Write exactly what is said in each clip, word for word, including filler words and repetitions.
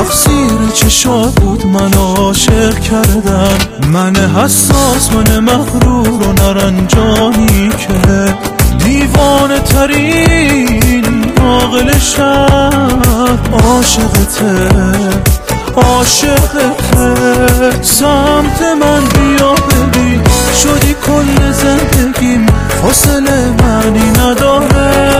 تقصیر چشات بود من عاشق کردم، من حساس من مغرور و نرنجانی که دیوانه ترین عاقل شهر عاشقته عاشقته. سمت من بیا ببین شدی کل زندگیم، فاصله معنی نداره،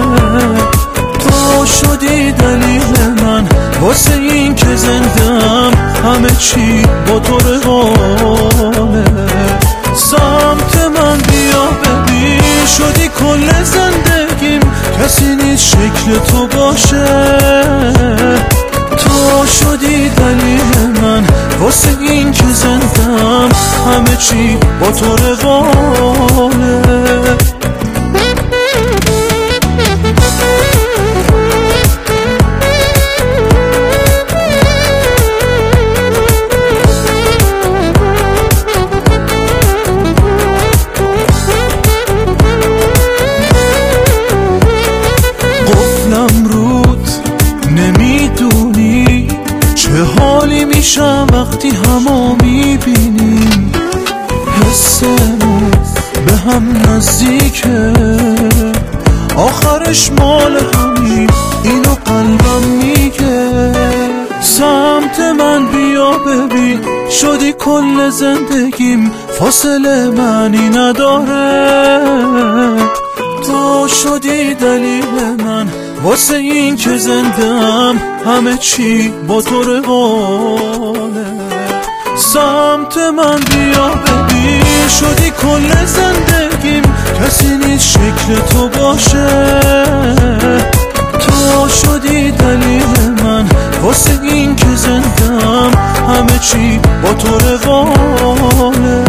تو شدی دلیل من واسه این که زندم همه چی با تو روانه. سمت من بیا ببین شدی کل زندگیم، کسی نیست شکل تو باشه، تو شدی دلیل من واسه این که زندم همه چی با تو روانه. نمیدونی چه حالی میشم وقتی همو میبینیم، حسمون به هم نزدیکه، آخرش مال همین اینو قلبم میگه. سمت من بیا ببین شدی کل زندگیم، فاصله معنی نداره، تو شدی دلیل من واسه این که زندم همه چی با تو روانه. سمت من بیا ببین شدی کل زندگیم، کسی نیست شکل تو باشه، تو شدی دلیل من واسه این که زندم همه چی با تو روانه.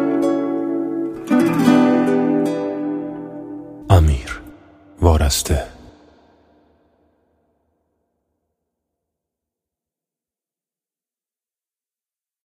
امیر وارسته.